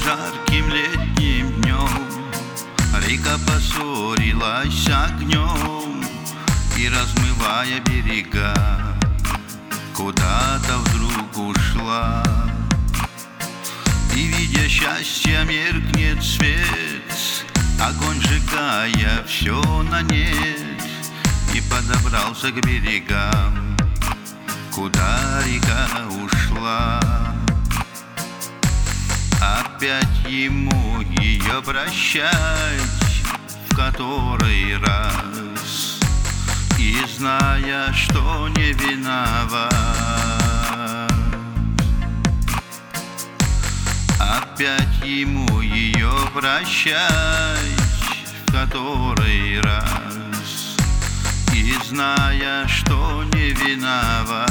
жарким летним днем река поссорилась огнем и, размывая берега, куда-то вдруг ушла. И, видя счастье, меркнет свет, огонь сжигая все на нет, и подобрался к берегам, куда река ушла. Опять ему ее прощать в который раз, и зная, что не виноват. Опять ему ее прощать в который раз, и зная, что не виноват.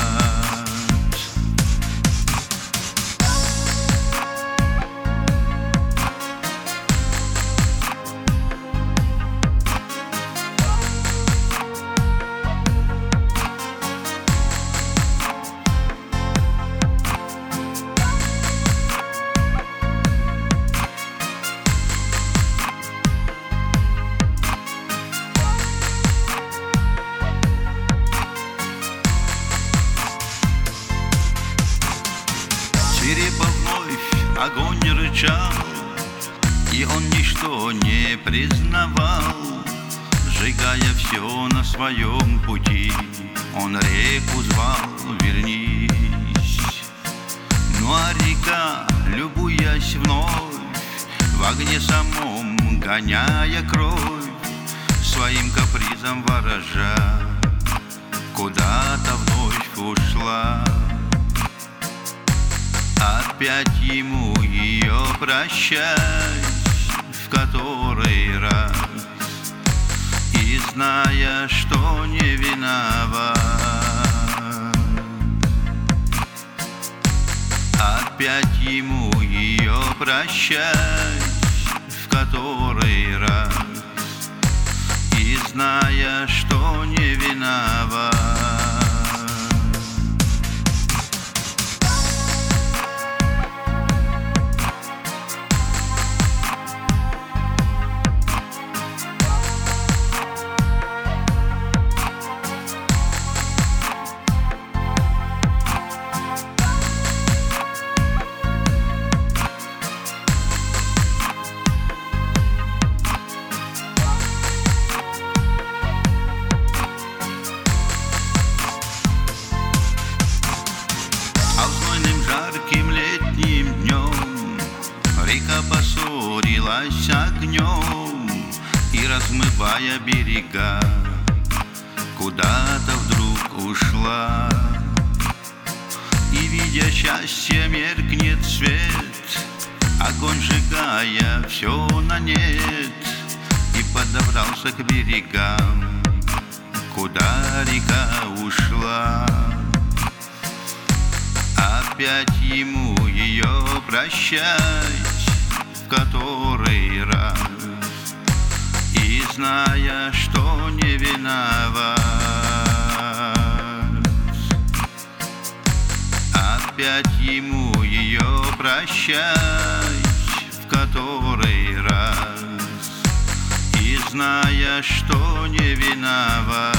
Свирепо вновь огонь рычал, и он ничто не признавал. Сжигая все на своем пути, он реку звал: вернись. Ну а река, любуясь вновь, в огне самом гоняя кровь, своим капризом ворожа, куда-то вновь ушла. Опять ему ее прощать в который раз, и зная, что не виноват. Опять ему ее прощать в который раз, и зная, что не виноват. Жарким летним днем река поссорилась огнем и, размывая берега, куда-то вдруг ушла. И, видя счастье, меркнет свет, огонь сжигая все на нет, и подобрался к берегам, куда река ушла. Опять ему ее прощать в который раз, и зная, что не виноват. Опять ему ее прощать в который раз, и зная, что не виноват.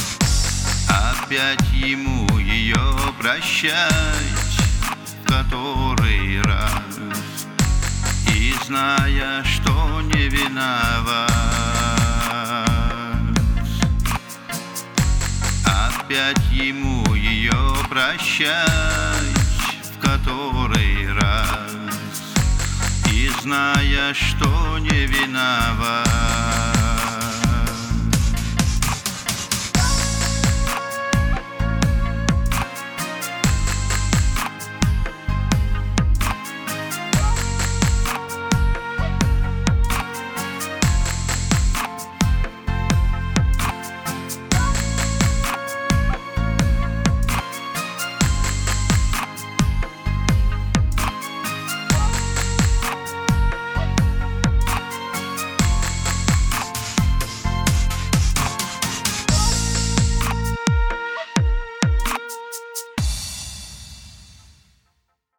опять ему ее прощать, в которой прощать в который раз, и зная, что не виноват.